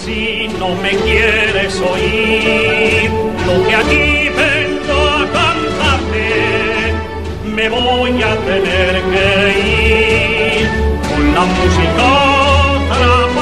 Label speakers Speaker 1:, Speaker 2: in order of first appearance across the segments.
Speaker 1: Si no me quieres oír lo que aquí vengo a cantarte, me voy a tener que ir con la música a otra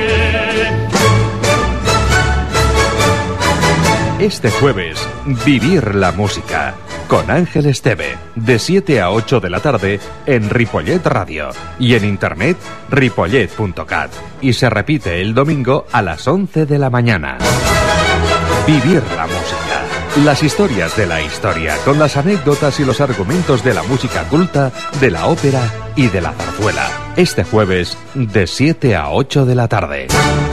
Speaker 1: parte.
Speaker 2: Este jueves, Vivir la Música, con Ángel Esteve, de 7 a 8 de la tarde en Ripollet Radio y en internet ripollet.cat, y se repite el domingo a las 11 de la mañana. Vivir la Música, las historias de la historia, con las anécdotas y los argumentos de la música culta, de la ópera y de la zarzuela. Este jueves, de 7 a 8 de la tarde.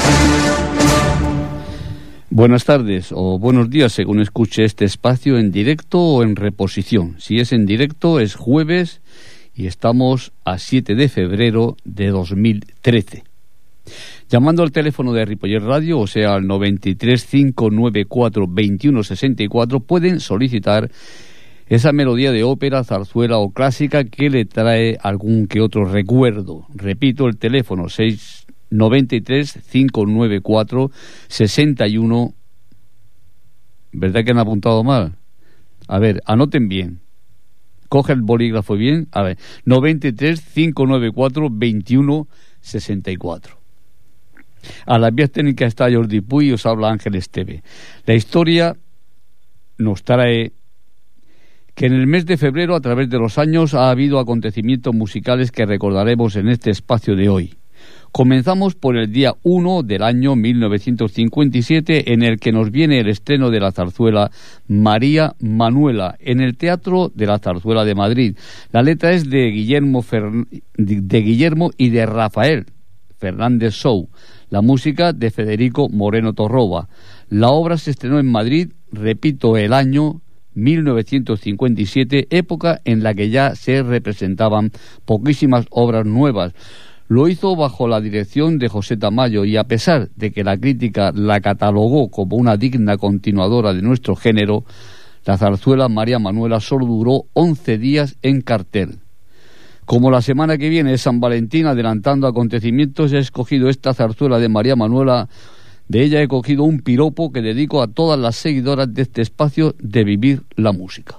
Speaker 3: Buenas tardes o buenos días según escuche este espacio en directo o en reposición. Si es en directo es jueves y estamos a 7 de febrero de 2013. Llamando al teléfono de Ripollet Radio, o sea al 93 594 2164, pueden solicitar esa melodía de ópera, zarzuela o clásica que le trae algún que otro recuerdo. Repito, el teléfono 93 594 61. ¿Verdad que han apuntado mal? A ver, anoten bien. Coge el bolígrafo bien. A ver, 93 594 21 64. A las vías técnicas está Jordi Puy y os habla Ángel Esteve. La historia nos trae que en el mes de febrero, a través de los años, ha habido acontecimientos musicales que recordaremos en este espacio de hoy. Comenzamos por el día 1 del año 1957, en el que nos viene el estreno de la zarzuela María Manuela en el Teatro de la Zarzuela de Madrid. La letra es de Guillermo y de Rafael Fernández Sou. La música de Federico Moreno Torroba. La obra se estrenó en Madrid, repito, el año 1957, época en la que ya se representaban poquísimas obras nuevas. Lo hizo bajo la dirección de José Tamayo y a pesar de que la crítica la catalogó como una digna continuadora de nuestro género, la zarzuela María Manuela solo duró 11 días en cartel. Como la semana que viene es San Valentín, adelantando acontecimientos, he escogido esta zarzuela de María Manuela. De ella he cogido un piropo que dedico a todas las seguidoras de este espacio de Vivir la Música.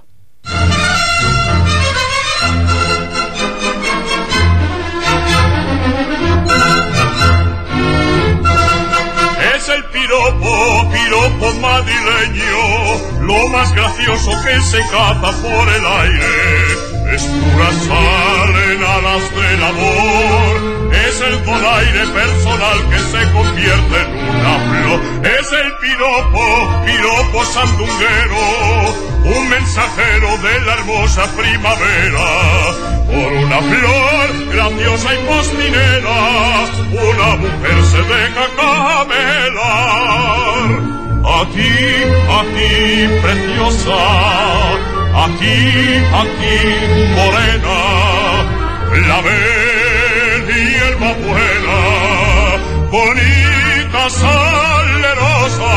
Speaker 1: Es el piropo madrileño, lo más gracioso que se caza por el aire. Es pura sal en alas del amor, es el donaire personal que se convierte en una flor. Es el piropo sandunguero, un mensajero de la hermosa primavera. Por una flor graciosa y postinera, una mujer se deja camelar. A ti, preciosa, a ti, morena, la hierba buena, bonita, salerosa.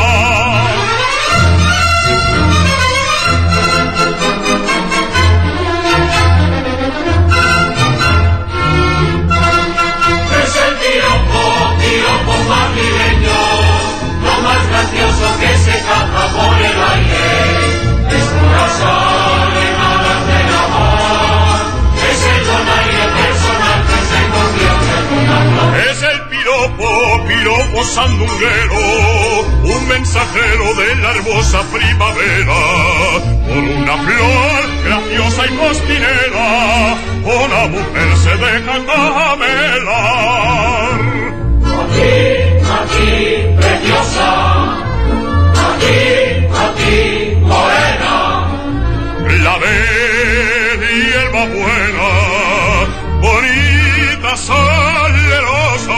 Speaker 4: Es el piropo madrileño, lo más gracioso que se caza por el aire. Es pura sal en alas del amor, es el donaire personal que se convierte en una flor.
Speaker 1: Es el piropo sandunguero, un mensajero de la hermosa primavera. Por una flor graciosa y postinera, una mujer se deja camelar.
Speaker 4: A ti, preciosa, a ti, morena,
Speaker 1: la hierba buena, bonita, salerosa.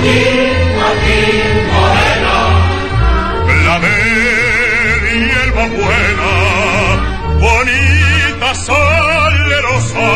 Speaker 4: Joaquín Moreno.
Speaker 1: Clavel y elba buena, bonita salerosa.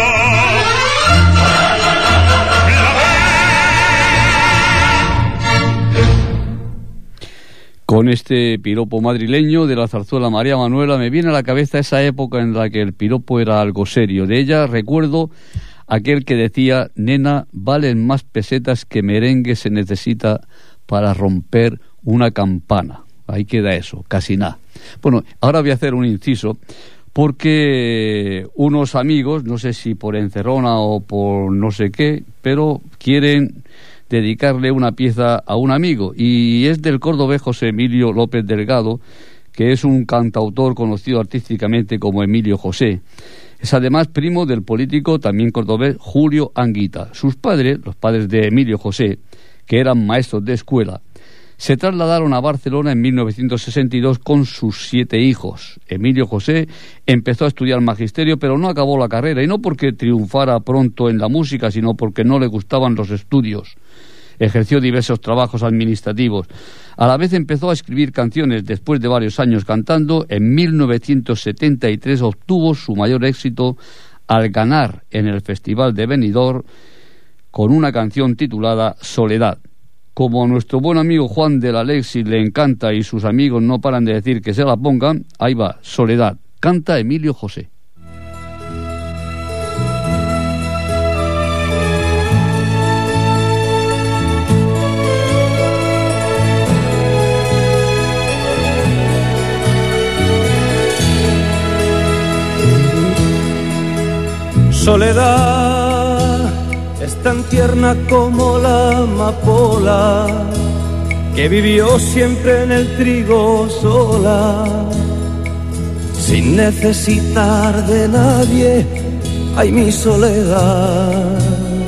Speaker 3: Con este piropo madrileño de la zarzuela María Manuela me viene a la cabeza esa época en la que el piropo era algo serio. De ella recuerdo aquel que decía: nena, valen más pesetas que merengue se necesita para romper una campana. Ahí queda eso, casi nada. Bueno, ahora voy a hacer un inciso porque unos amigos, no sé si por encerrona o por no sé qué, pero quieren dedicarle una pieza a un amigo, y es del cordobés José Emilio López Delgado, que es un cantautor conocido artísticamente como Emilio José. Es además primo del político también cordobés Julio Anguita. Sus padres, los padres de Emilio José, que eran maestros de escuela, se trasladaron a Barcelona en 1962 con sus 7 hijos. Emilio José empezó a estudiar magisterio, pero no acabó la carrera, y no porque triunfara pronto en la música, sino porque no le gustaban los estudios. Ejerció diversos trabajos administrativos. A la vez empezó a escribir canciones. Después de varios años cantando, en 1973 obtuvo su mayor éxito al ganar en el Festival de Benidorm con una canción titulada Soledad. Como a nuestro buen amigo Juan de la Alexis le encanta y sus amigos no paran de decir que se la pongan, ahí va, Soledad. Canta Emilio José.
Speaker 5: Soledad es tan tierna como la amapola, que vivió siempre en el trigo sola, sin necesitar de nadie. Ay, mi soledad.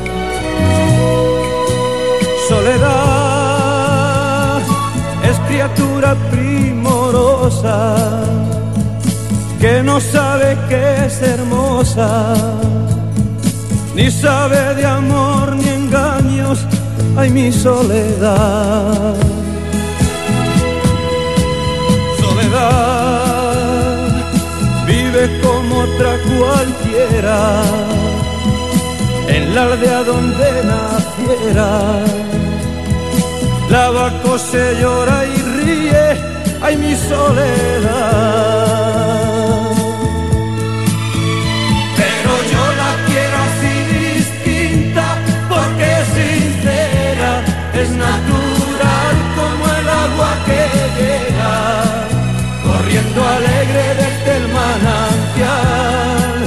Speaker 5: Soledad es criatura primorosa, que no sabe que es hermosa, ni sabe de amor ni engaños. Ay, mi soledad. Soledad vive como otra cualquiera, en la aldea donde naciera. Lava, cose, llora y ríe. Ay, mi soledad. Es natural como el agua que llega, corriendo alegre desde el manantial.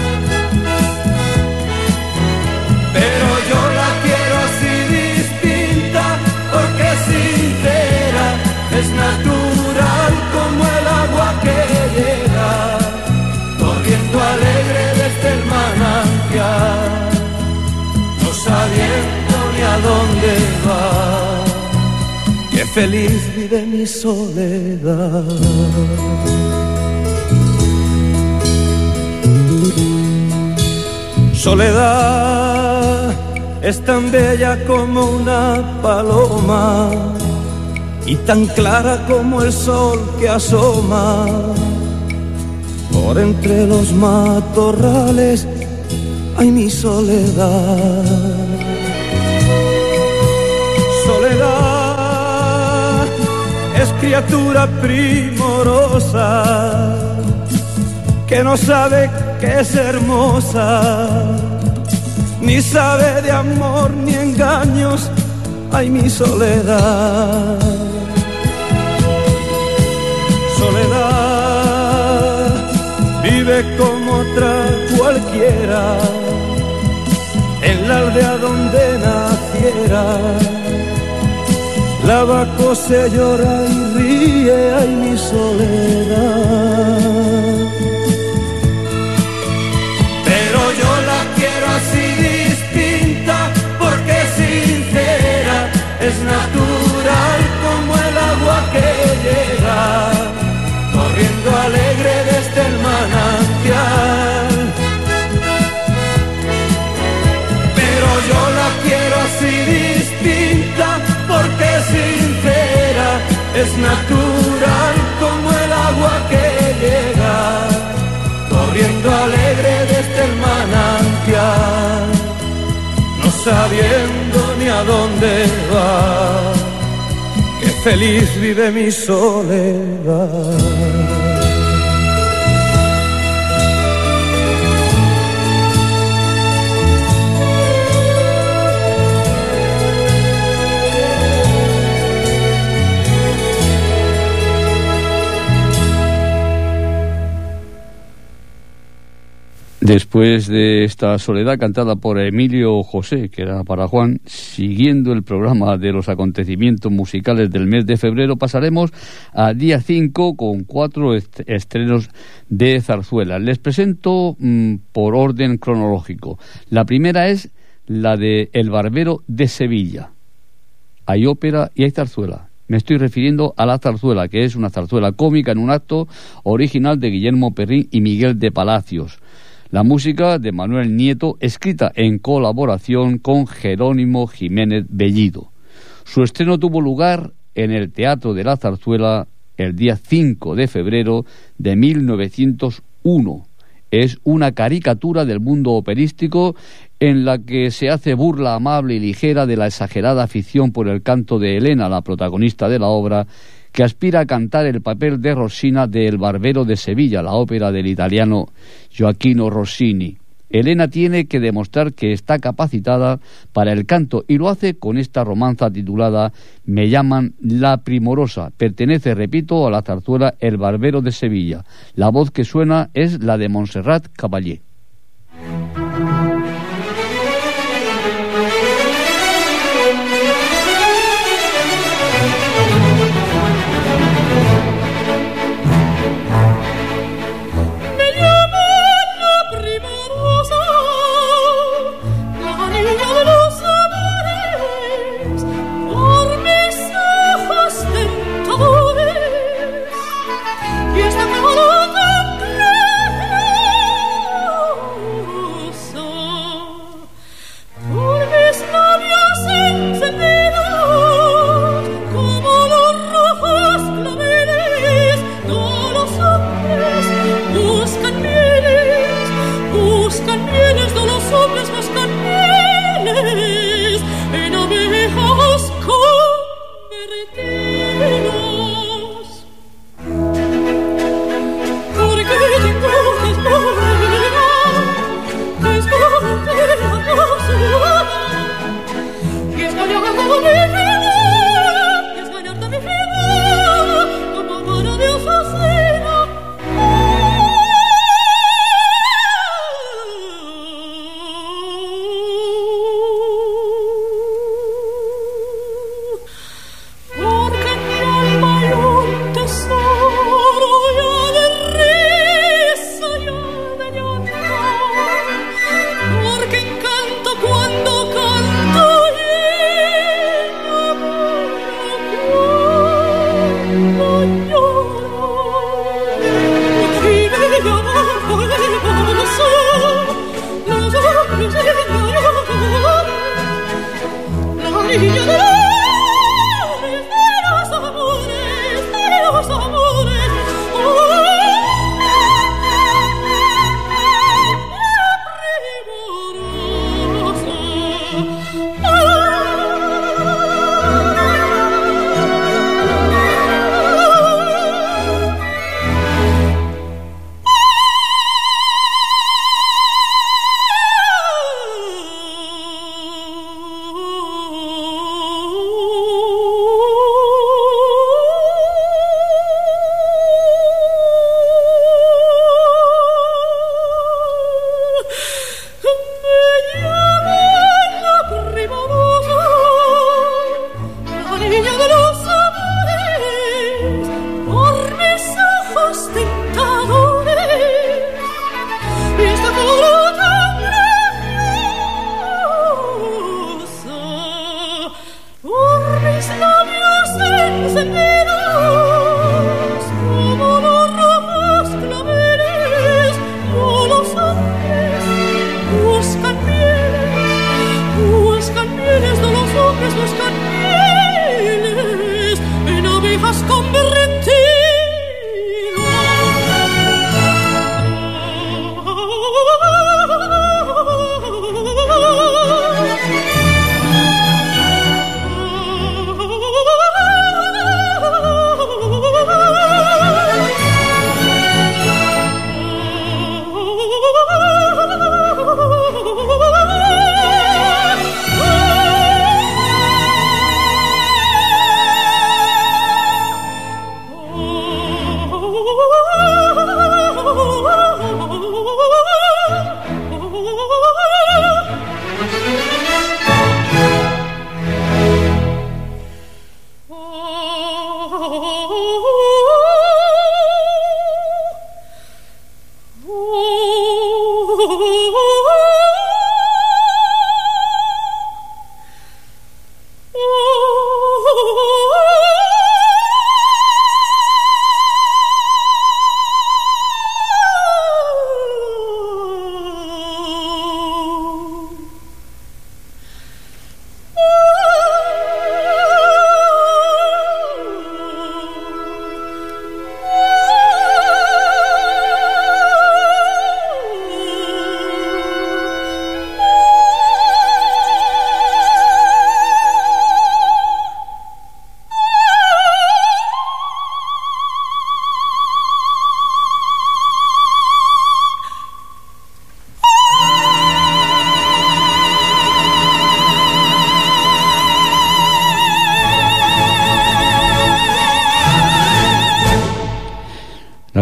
Speaker 5: Pero yo la quiero así distinta, porque es sincera. Es natural como el agua que llega, corriendo alegre desde el manantial, no sabiendo ni a dónde va. Qué feliz vive mi soledad. Soledad es tan bella como una paloma, y tan clara como el sol que asoma por entre los matorrales. Ay, mi soledad. Soledad es criatura primorosa, que no sabe que es hermosa, ni sabe de amor ni engaños. Ay, mi soledad. Soledad vive como otra cualquiera, en la aldea donde naciera. Lava, cose, llora y ríe. Ay, mi soledad. Pero yo la quiero así distinta, porque es sincera. Es natural como el agua que llega, corriendo alegre desde el manantial. Pero yo la quiero así distinta, es natural como el agua que llega, corriendo alegre desde el manantial, no sabiendo ni a dónde va, qué feliz vive mi soledad.
Speaker 3: Después de esta soledad cantada por Emilio José, que era para Juan, siguiendo el programa de los acontecimientos musicales del mes de febrero, pasaremos a día 5 con 4 estrenos de zarzuela. Les presento por orden cronológico. La primera es la de El Barbero de Sevilla. Hay ópera y hay zarzuela. Me estoy refiriendo a la zarzuela, que es una zarzuela cómica en un acto original de Guillermo Perrín y Miguel de Palacios. La música de Manuel Nieto, escrita en colaboración con Jerónimo Jiménez Bellido. Su estreno tuvo lugar en el Teatro de la Zarzuela el día 5 de febrero de 1901. Es una caricatura del mundo operístico en la que se hace burla amable y ligera de la exagerada afición por el canto de Elena, la protagonista de la obra, que aspira a cantar el papel de Rosina de El Barbero de Sevilla, la ópera del italiano Gioacchino Rossini. Elena tiene que demostrar que está capacitada para el canto y lo hace con esta romanza titulada Me llaman La Primorosa. Pertenece, repito, a la zarzuela El Barbero de Sevilla. La voz que suena es la de Montserrat Caballé.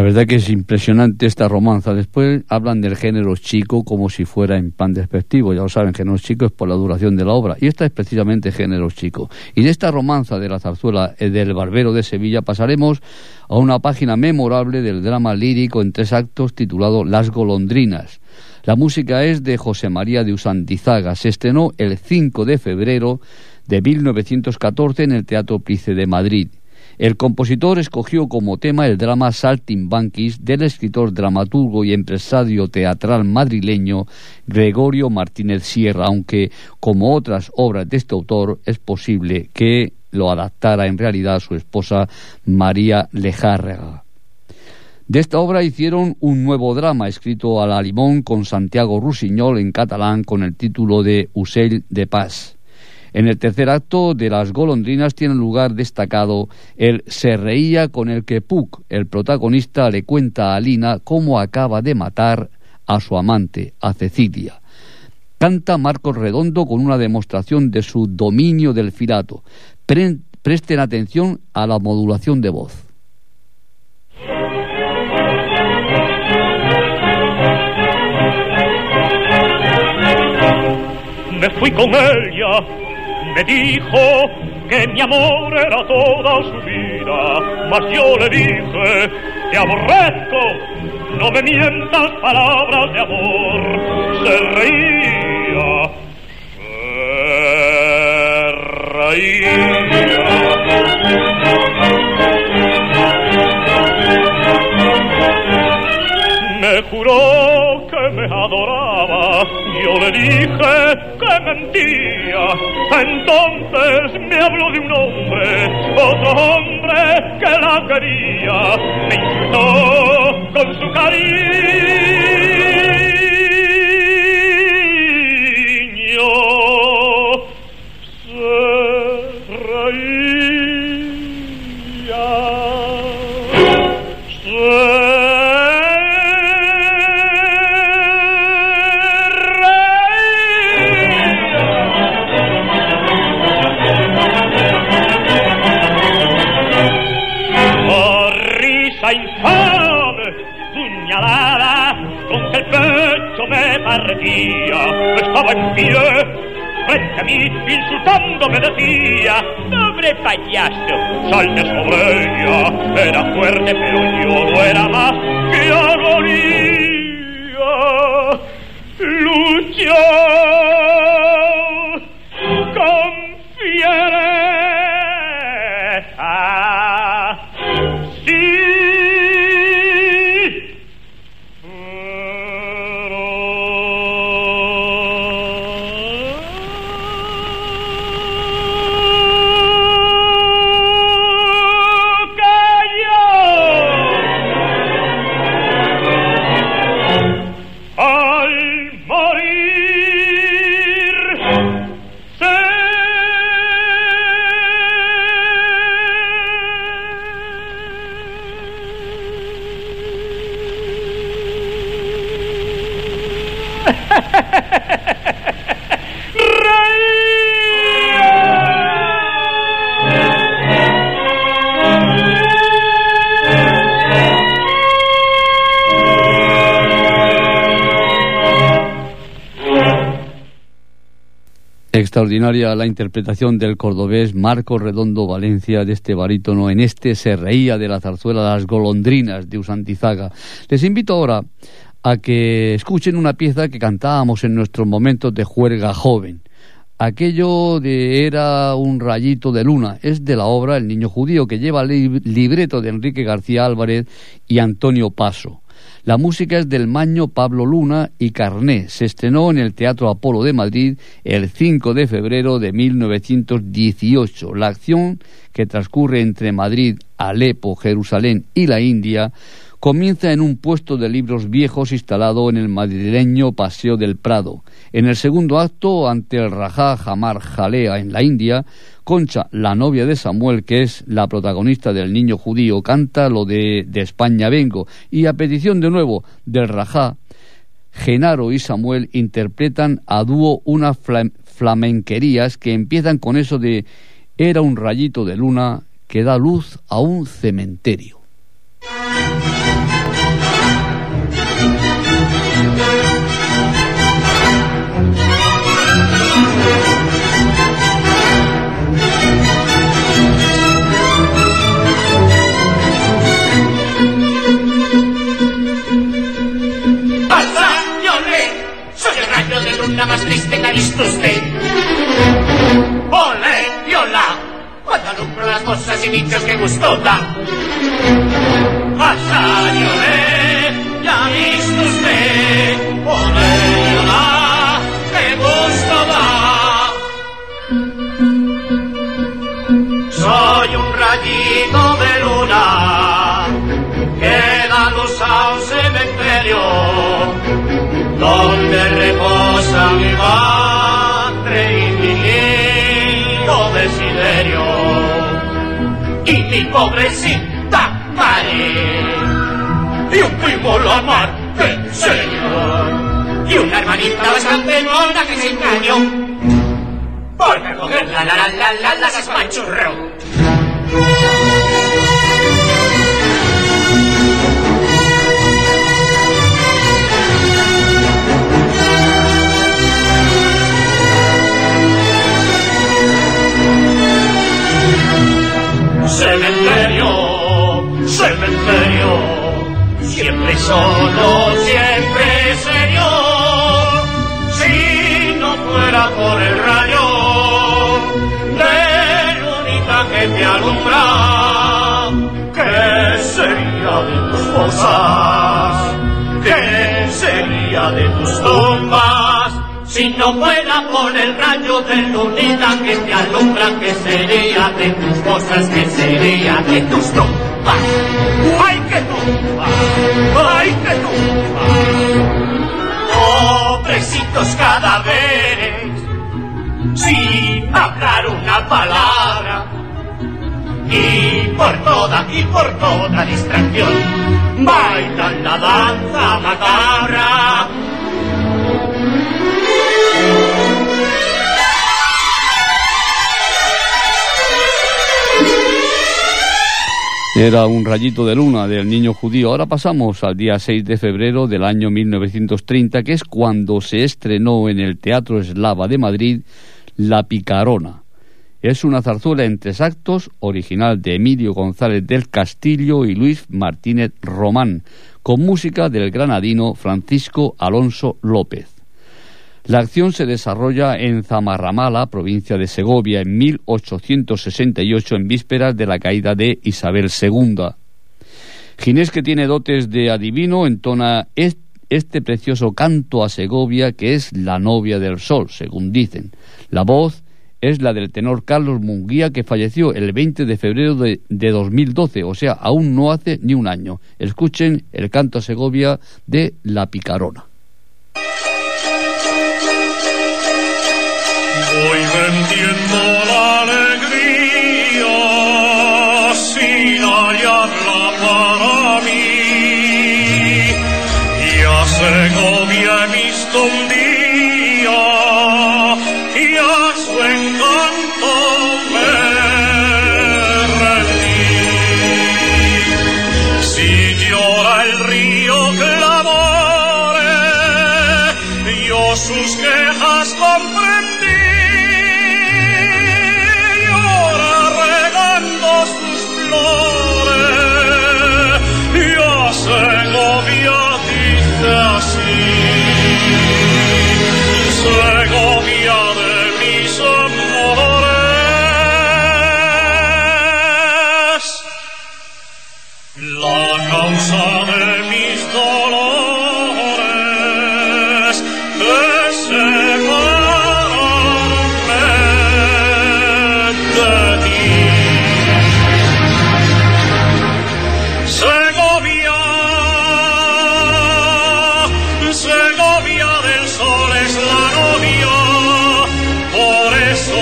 Speaker 3: verdad que es impresionante esta romanza. Después hablan del género chico como si fuera en plan despectivo. Ya lo saben, género chico es por la duración de la obra. Y esta es precisamente género chico. Y de esta romanza de la zarzuela del Barbero de Sevilla pasaremos a una página memorable del drama lírico en 3 actos titulado Las Golondrinas. La música es de José María de Usandizaga. Se estrenó el 5 de febrero de 1914 en el Teatro Price de Madrid. El compositor escogió como tema el drama Saltimbanquis del escritor, dramaturgo y empresario teatral madrileño Gregorio Martínez Sierra, aunque como otras obras de este autor es posible que lo adaptara en realidad su esposa María Lejárraga. De esta obra hicieron un nuevo drama escrito a la limón con Santiago Rusiñol en catalán con el título de Ocell de Pas. En el tercer acto de Las Golondrinas tiene lugar destacado el Se reía con el que Puc, el protagonista, le cuenta a Lina cómo acaba de matar a su amante, a Cecilia. Canta Marcos Redondo con una demostración de su dominio del filato. Presten atención a la modulación de voz.
Speaker 1: Me fui con ella, me dijo que mi amor era toda su vida, mas yo le dije, te aborrezco, no me mientas palabras de amor. Se reía, me juró que me adoraba, yo le dije que mentía. Entonces me habló de un hombre, otro hombre que la quería. Me insultó con su cariño. Se reía. Infame, puñalada, con que el pecho me partía. Estaba en pie, frente a mí, insultando me decía, pobre payaso, salte sobre ella. Era fuerte, pero yo no era más que agonía. Luchó con fiereza.
Speaker 3: Extraordinaria la interpretación del cordobés Marcos Redondo Valencia de este barítono en este Se reía de la zarzuela Las Golondrinas de Usandizaga. Les invito ahora a que escuchen una pieza que cantábamos en nuestros momentos de juerga joven. Aquello de Era un rayito de luna es de la obra El niño judío, que lleva el libreto de Enrique García Álvarez y Antonio Paso. La música es del maño Pablo Luna y Carné. Se estrenó en el Teatro Apolo de Madrid el 5 de febrero de 1918. La acción, que transcurre entre Madrid, Alepo, Jerusalén y la India, comienza en un puesto de libros viejos instalado en el madrileño Paseo del Prado. En el segundo acto, ante el Rajá Jamar Jalea en la India, Concha, la novia de Samuel, que es la protagonista del niño judío, canta lo de España vengo, y a petición de nuevo del Rajá, Genaro y Samuel interpretan a dúo unas flamenquerías que empiezan con eso de Era un rayito de luna que da luz a un cementerio.
Speaker 4: usted. Ole, viola, cuando alumbro las cosas y dichos que gusto da. Hasta lloré, ya ha visto usted. Ole, viola, que gusto da. Soy un rayito de luna que da luz a un cementerio donde reposa mi madre y mi lindo desiderio y mi pobrecita madre y un primo la amante señor y una hermanita bastante mona que se engañó por recoger la se espanchurró. Cementerio, siempre solo, siempre serio. Si no fuera por el rayo de lunita que te alumbra, ¿qué sería de tus fosas? ¿Qué sería de tus tumbas? Si no fuera por el rayo de lunita que te alumbra, ¿qué sería de tus cosas? ¿Qué sería de tus tumbas? ¡Ay, qué tumbas! ¡Ay, qué tumbas! Pobrecitos cadáveres, sin hablar una palabra, y por toda distracción, bailan la danza macabra.
Speaker 3: Era un rayito de luna del niño judío. Ahora pasamos al día 6 de febrero del año 1930, que es cuando se estrenó en el Teatro Eslava de Madrid La Picarona. Es una zarzuela en 3 actos, original de Emilio González del Castillo y Luis Martínez Román, con música del granadino Francisco Alonso López. La acción se desarrolla en Zamarramala, provincia de Segovia, en 1868, en vísperas de la caída de Isabel II. Ginés, que tiene dotes de adivino, entona este precioso canto a Segovia, que es la novia del sol, según dicen. La voz es la del tenor Carlos Munguía, que falleció el 20 de febrero de 2012, o sea, aún no hace ni un año. Escuchen el canto a Segovia de La Picarona.
Speaker 1: Voy vendiendo la alegría sin hallarla para mí, y a Segovia he visto un día y a su encanto me rendí. Si llora el río clamore, yo sus quejas comprendí. Segovia dice así, Segovia de mis amores, la causa de mis dolores es separarme de ti. Segovia del sol es la novia, por eso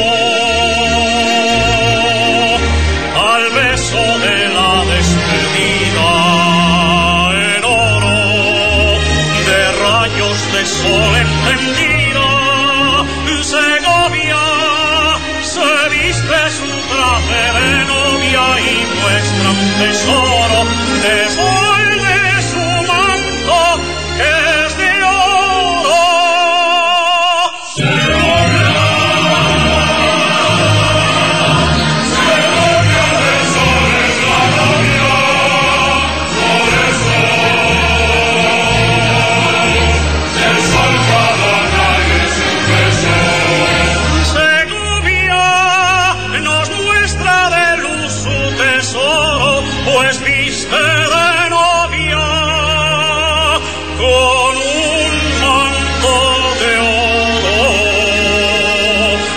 Speaker 1: al beso de la despedida en oro de rayos de sol encendida, Segovia se viste su traje de novia y muestra un tesoro de sol de su manto que es de oro. Segovia, Segovia del sol es la novia, por eso del sol cada calle es un beso.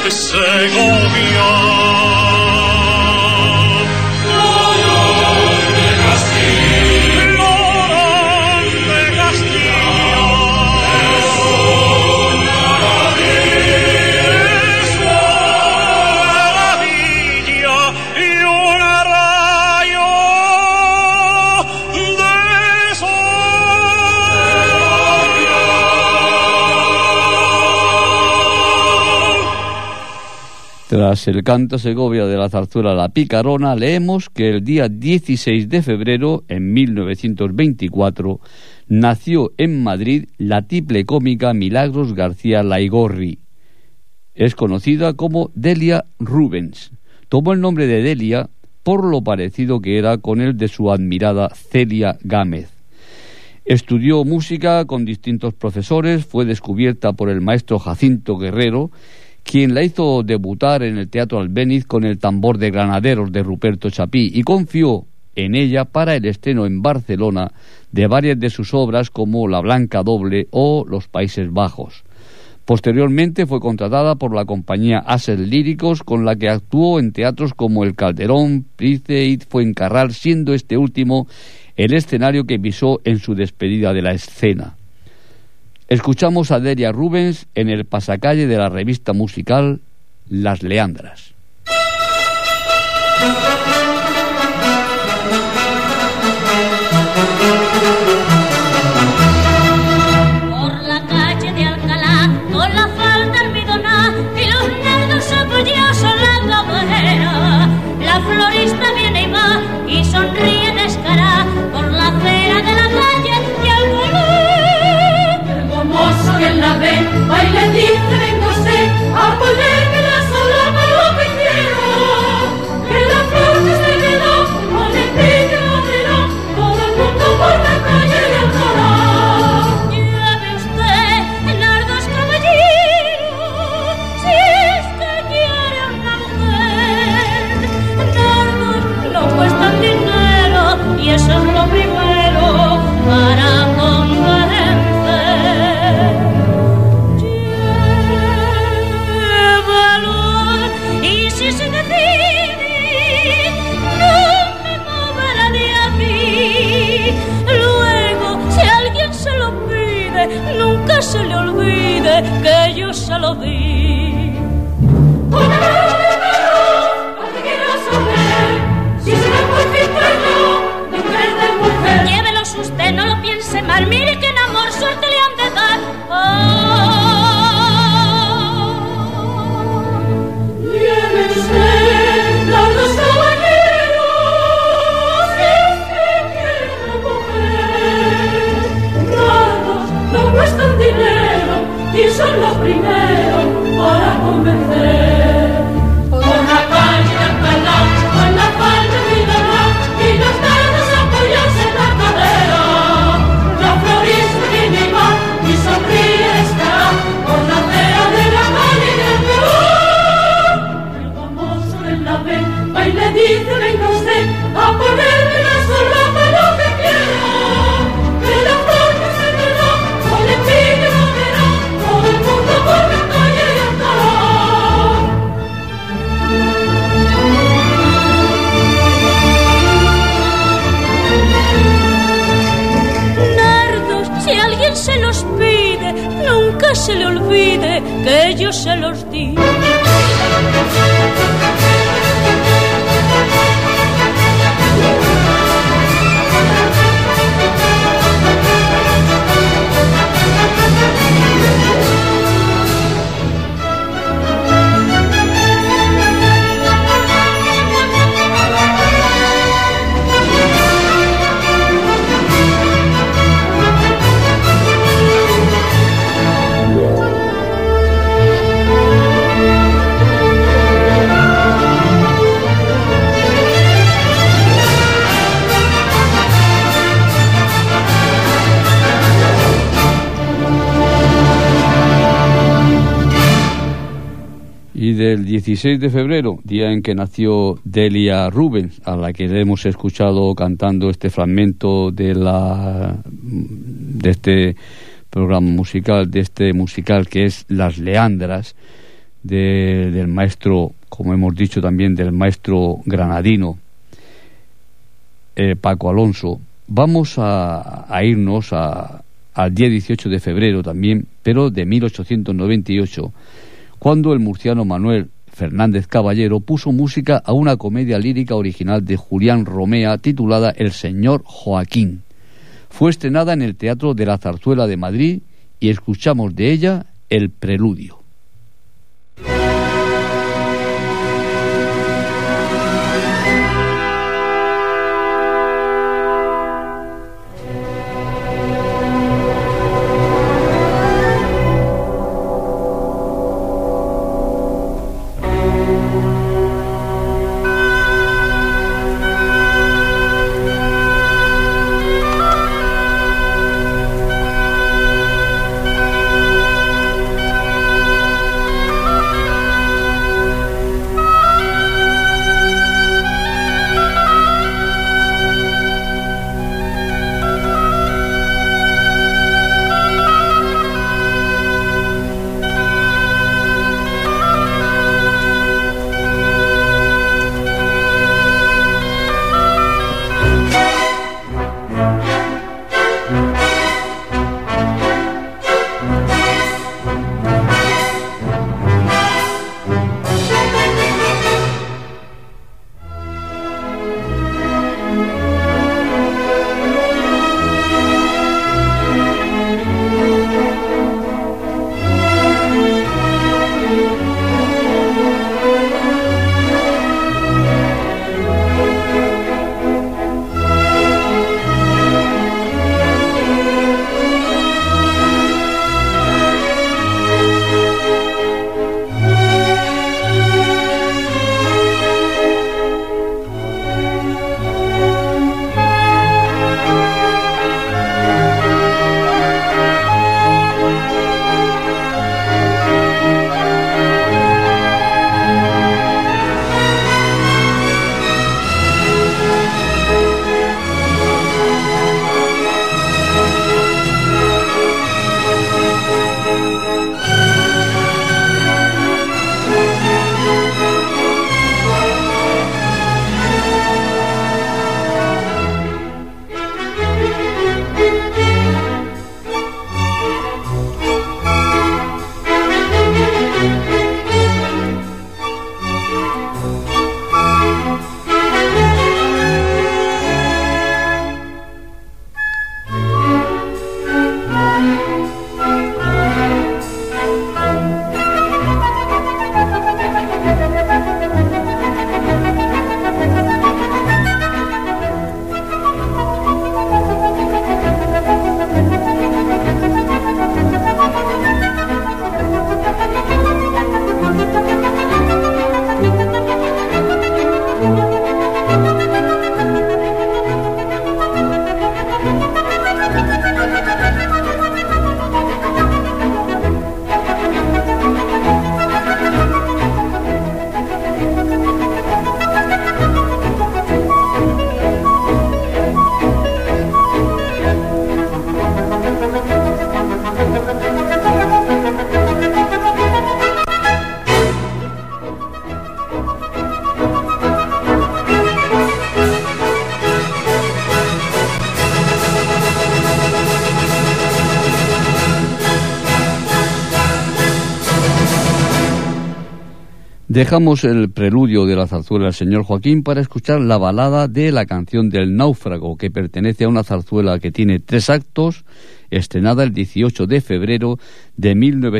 Speaker 1: de Segovia.
Speaker 3: Tras el canto Segovia de la zarzuela La Picarona, leemos que el día 16 de febrero, en 1924, nació en Madrid la tiple cómica Milagros García Laigorri. Es conocida como Delia Rubens. Tomó el nombre de Delia por lo parecido que era con el de su admirada Celia Gámez. Estudió música con distintos profesores, fue descubierta por el maestro Jacinto Guerrero, quien la hizo debutar en el Teatro Albéniz con El tambor de granaderos de Ruperto Chapí, y confió en ella para el estreno en Barcelona de varias de sus obras como La Blanca Doble o Los Países Bajos. Posteriormente fue contratada por la compañía Ases Líricos, con la que actuó en teatros como El Calderón, Price y Fuencarral, siendo este último el escenario que pisó en su despedida de la escena. Escuchamos a Delia Rubens en el pasacalle de la revista musical Las Leandras.
Speaker 6: Por la calle de Alcalá, con la falda almidonada y los nerdos apoyados en la cabellera, la florista viene y va y sonríe descarada por la acera de la calle y al
Speaker 4: que en la ve, baile dice, venga usted a ponerme la solapa lo que quiero, que la flor que se quedó con el pillo abrirá, todo el mundo por la calle de Alcalá.
Speaker 6: Lleve usted, nardos caballeros, si es que quiere una mujer. Nardos no cuestan dinero y eso es lo primero para convencer. Nunca se le olvide que yo se lo di.
Speaker 4: Si será por fin bueno, mujer de mujer.
Speaker 6: Llévelos usted, no lo piense mal. Mire que en amor suerte le han de dar.
Speaker 4: Lleve usted los dos caballeros, si es que quiere mujer. Nardos no cuestan dinero y son los primeros para convencer. Por la calle de Alcalá, con la falda mirará y los dedos apoyarse en la cadera. La florista viene y va y sonríe estará por la acera de la calle de Alcalá. El famoso en la ve, va y le dice, venga usted a ponerme la solapa lo que quiera, que la flor que se quedó con el pillo no verá, todo el mundo por la calle de Alcalá.
Speaker 6: Nardos, si alguien se los pide, nunca se le olvide que yo se los di.
Speaker 3: Y del 16 de febrero, día en que nació Delia Rubens, a la que hemos escuchado cantando este fragmento de este programa musical, de este musical que es Las Leandras, del maestro, como hemos dicho también, del maestro granadino Paco Alonso, vamos a irnos al día 18 de febrero también, pero de 1898, cuando el murciano Manuel Fernández Caballero puso música a una comedia lírica original de Julián Romea titulada El señor Joaquín. Fue estrenada en el Teatro de la Zarzuela de Madrid y escuchamos de ella el preludio. Dejamos el preludio de la zarzuela del señor Joaquín para escuchar la balada de La canción del náufrago, que pertenece a una zarzuela que tiene 3 actos, estrenada el 18 de febrero de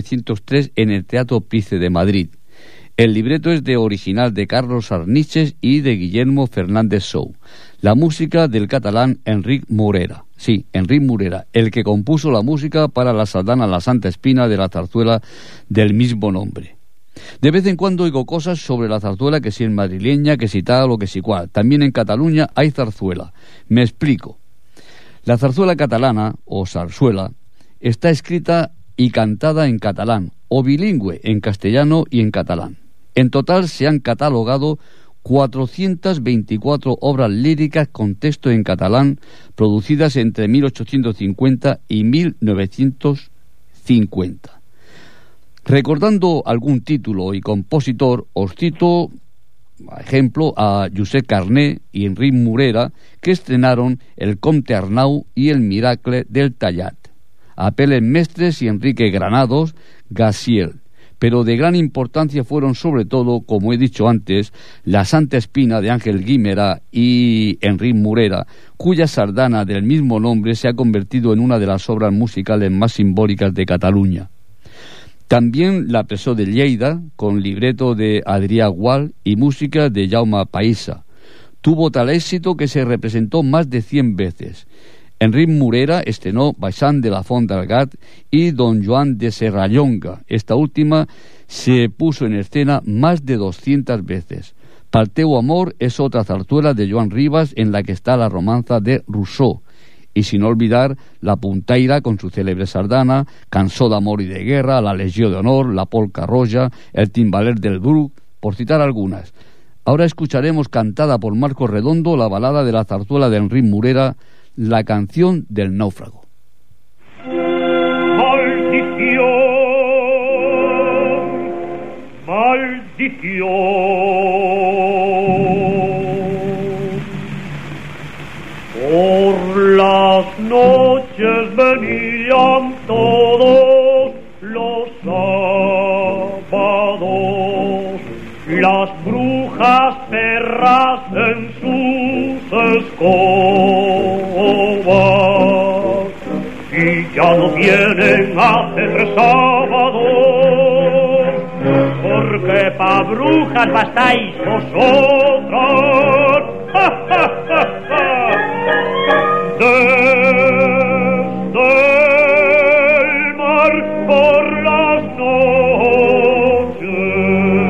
Speaker 3: 1903 en el Teatro Price de Madrid. El libreto es de original de Carlos Arniches y de Guillermo Fernández Sou. La música del catalán Enric Morera. Sí, Enric Morera, el que compuso la música para la sardana La Santa Espina de la zarzuela del mismo nombre. De vez en cuando oigo cosas sobre la zarzuela, que si es madrileña, que si tal o que si cual. También en Cataluña hay zarzuela. Me explico. La zarzuela catalana, o zarzuela, está escrita y cantada en catalán, o bilingüe en castellano y en catalán. En total se han catalogado 424 obras líricas con texto en catalán, producidas entre 1850 y 1950. Recordando algún título y compositor, os cito, por ejemplo, a Josep Carné y Enric Morera, que estrenaron El Comte Arnau y El Miracle del Tallat, a Pérez Mestres y Enrique Granados, Gaziel. Pero de gran importancia fueron sobre todo, como he dicho antes, La Santa Espina de Ángel Guimerá y Enric Morera, cuya sardana del mismo nombre se ha convertido en una de las obras musicales más simbólicas de Cataluña. También La Presó de Lleida, con libreto de Adrià Gual y música de Jaume Païssa. Tuvo tal éxito que se representó más de 100 veces. Enric Morera estrenó Baixant de la Font del Gat y Don Joan de Serrallonga. Esta última se puso en escena más de 200 veces. Pal teu amor es otra zarzuela de Joan Rivas en la que está la romanza de Rousseau. Y sin olvidar La Puntaira con su célebre sardana, Cançó d'amor y de guerra, La Legió de honor, La polca roja, El timbaler del Bruc, por citar algunas. Ahora escucharemos cantada por Marcos Redondo la balada de la zarzuela de Enric Morera, La canción del náufrago.
Speaker 1: Maldición, maldición. Por las noches venían todos los sábados las brujas perras en sus escobas, y ya no vienen hace 3 sábados, porque pa' brujas bastáis vosotros. Desde el mar por las noches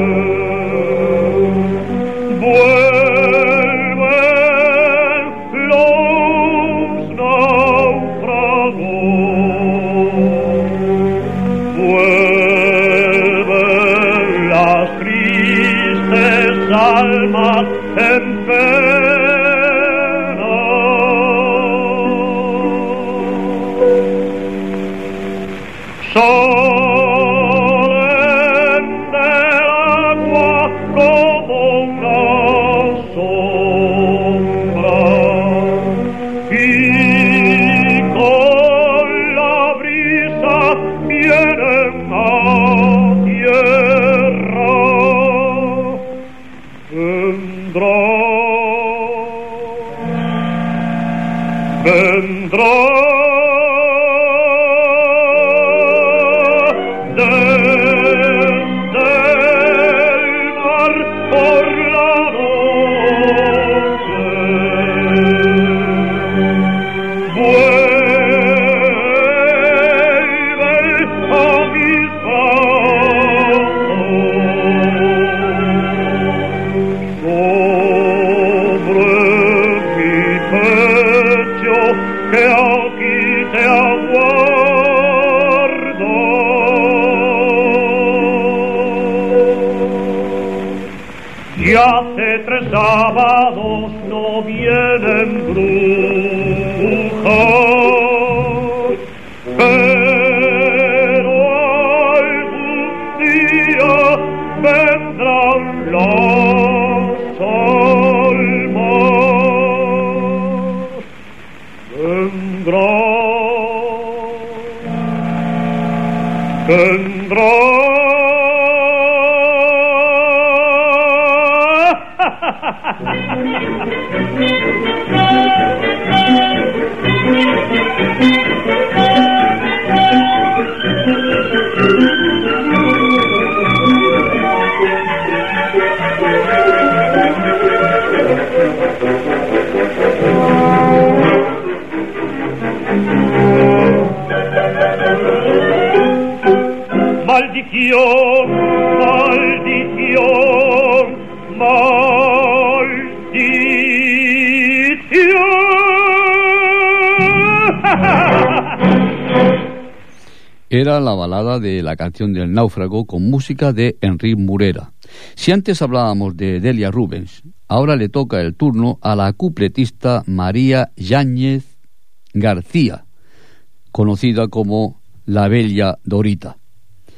Speaker 1: vuelven los náufragos, vuelven las tristes almas en pena. Salen del agua como una sombra y con la brisa vienen a tierra. Vendrá hace 3 sábados no vienen brujas, pero algún día vendrán las almas, vendrán. Maldición, maldición,
Speaker 3: Era la balada de La canción del náufrago con música de Enric Morera. Si antes hablábamos de Delia Rubens, ahora le toca el turno a la cupletista María Yáñez García, conocida como la Bella Dorita.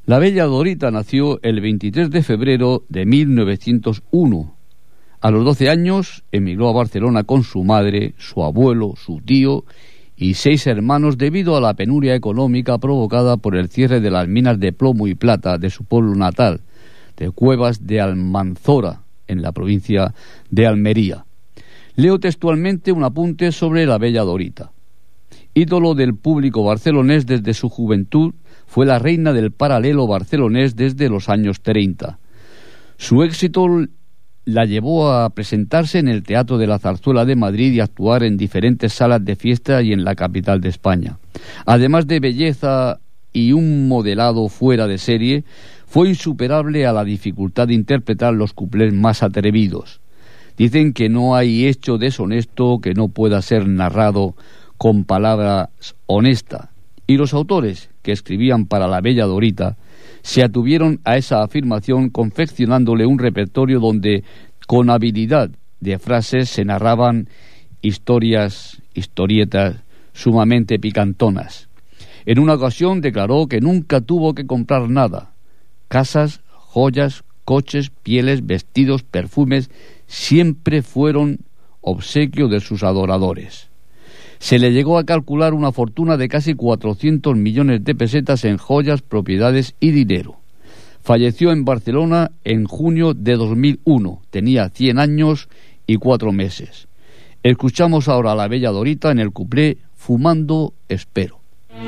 Speaker 3: La bella Dorita nació el 23 de febrero de 1901. A los 12 años emigró a Barcelona con su madre, su abuelo, su tío y 6 hermanos debido a la penuria económica provocada por el cierre de las minas de plomo y plata de su pueblo natal, de Cuevas de Almanzora, en la provincia de Almería. Leo textualmente un apunte sobre la bella Dorita. Ídolo del público barcelonés desde su juventud, fue la reina del paralelo barcelonés desde los años 30. Su éxito la llevó a presentarse en el Teatro de la Zarzuela de Madrid y actuar en diferentes salas de fiesta y en la capital de España. Además de belleza y un modelado fuera de serie, fue insuperable a la dificultad de interpretar los cuplés más atrevidos. Dicen que no hay hecho deshonesto que no pueda ser narrado con palabras honestas, y los autores que escribían para la bella Dorita se atuvieron a esa afirmación confeccionándole un repertorio donde con habilidad de frases se narraban historietas sumamente picantonas. En una ocasión declaró que nunca tuvo que comprar nada. Casas, joyas, coches, pieles, vestidos, perfumes, siempre fueron obsequio de sus adoradores. Se le llegó a calcular una fortuna de casi 400 millones de pesetas en joyas, propiedades y dinero. Falleció en Barcelona en junio de 2001. Tenía 100 años y 4 meses. Escuchamos ahora a la bella Dorita en el cuplé Fumando espero.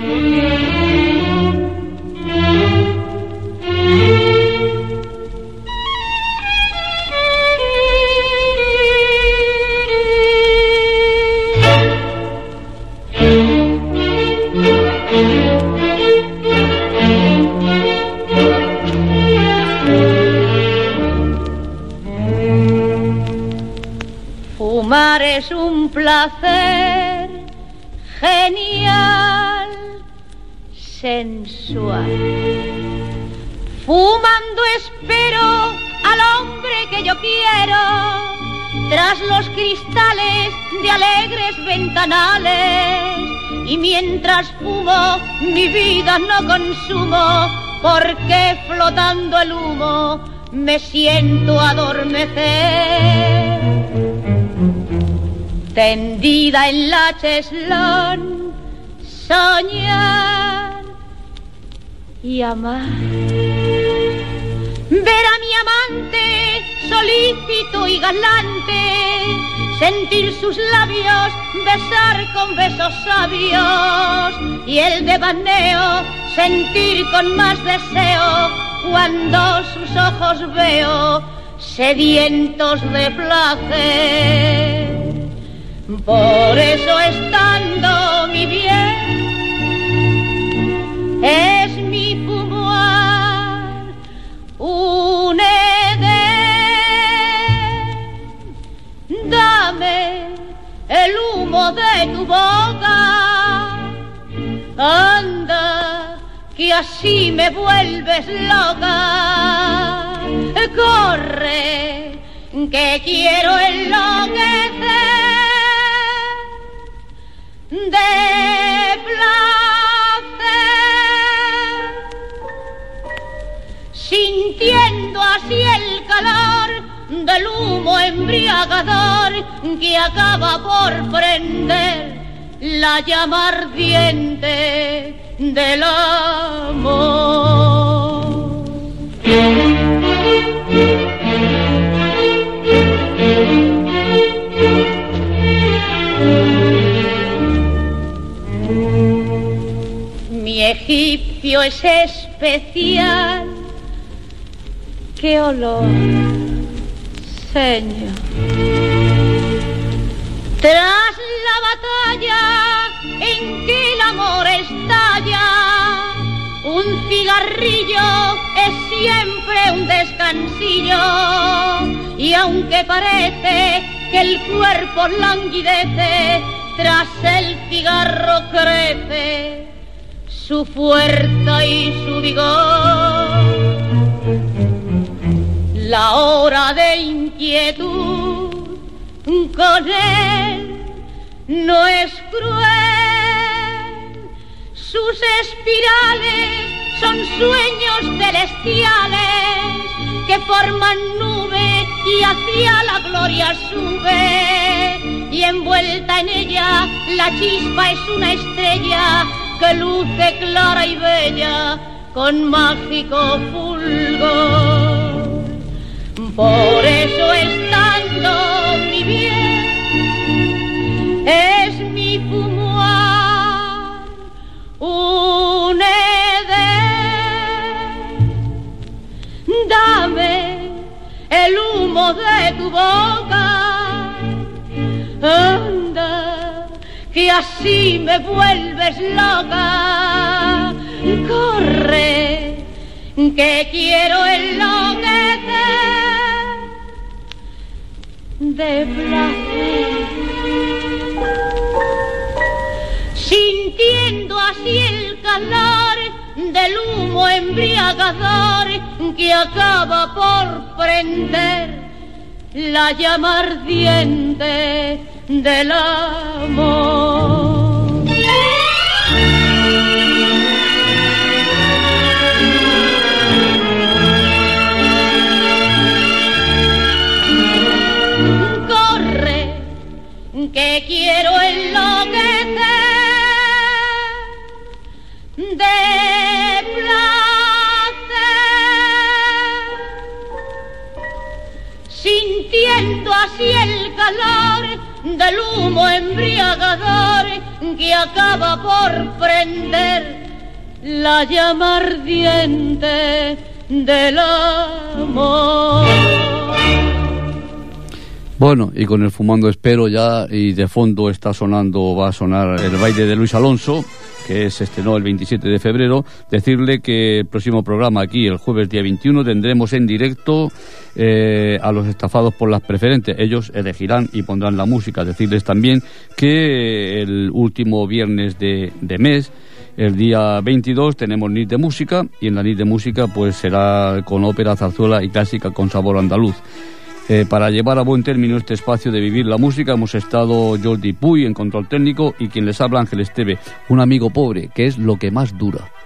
Speaker 6: Fumar es un placer genial, sensual. Fumando espero al hombre que yo quiero, tras los cristales de alegres ventanales. Y mientras fumo, mi vida no consumo, porque flotando el humo me siento adormecer. Tendida en la cheslón, soñar y amar. Ver a mi amante solícito y galante, sentir sus labios besar con besos sabios, y el devaneo sentir con más deseo cuando sus ojos veo sedientos de placer. Por eso estando mi bien es mi fumar un Edén. Dame el humo de tu boca, anda que así me vuelves loca. Corre que quiero enloquecer de placer, sintiendo así el calor del humo embriagador que acaba por prender la llama ardiente del amor. Mi egipcio es especial, qué olor, señor. Tras la batalla en que el amor estalla, un cigarrillo es siempre un descansillo, y aunque parece que el cuerpo languidece, tras el cigarro crece su fuerza y su vigor. La hora de inquietud con él no es cruel, sus espirales son sueños celestiales que forman nube y hacia la gloria sube, y envuelta en ella la chispa es una estrella que luce clara y bella con mágico fulgor. Por eso estando mi bien es mi fumar un edén. Dame el humo de tu boca, anda, que así me vuelves loca. Corre, que quiero enloquecer de placer, sintiendo así el calor del humo embriagador que acaba por prender la llama ardiente del amor. Corre, que quiero enloquecer de placer, sintiendo así el calor del humo embriagador que acaba por prender la llama ardiente del amor.
Speaker 3: Bueno, y con el Fumando Espero ya, y de fondo va a sonar el baile de Luis Alonso, que se estrenó el 27 de febrero. Decirle que el próximo programa aquí, el jueves día 21, tendremos en directo a los estafados por las preferentes. Ellos elegirán y pondrán la música. Decirles también que el último viernes de mes, el día 22, tenemos NIT de música, y en la NIT de música pues será con ópera, zarzuela y clásica con sabor andaluz. Para llevar a buen término este espacio de Vivir la Música hemos estado Jordi Puy en control técnico y quien les habla Ángel Esteve, un amigo pobre, que es lo que más dura.